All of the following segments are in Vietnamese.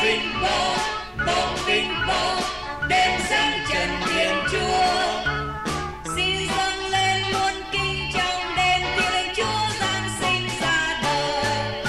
bom binh bom, đêm sáng trần thiên chúa. Xin dâng lên muôn kinh trong đêm Thiên Chúa giáng sinh ra đời.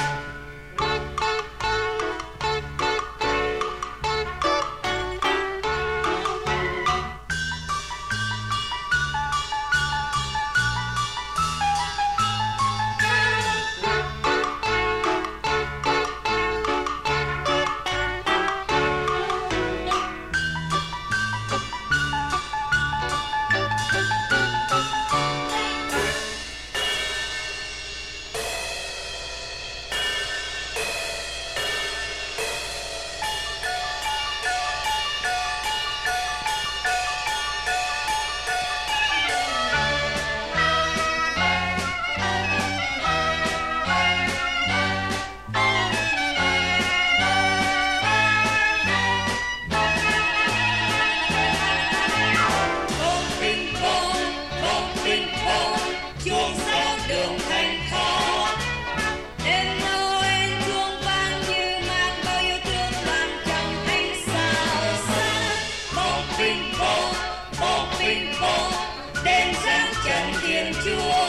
Chuông sao đường thành khó, đêm Noel chuông vang như mang bao yêu thương làm trong ánh sao sáng. Bom binh bom, đêm sáng trần thiên chúa.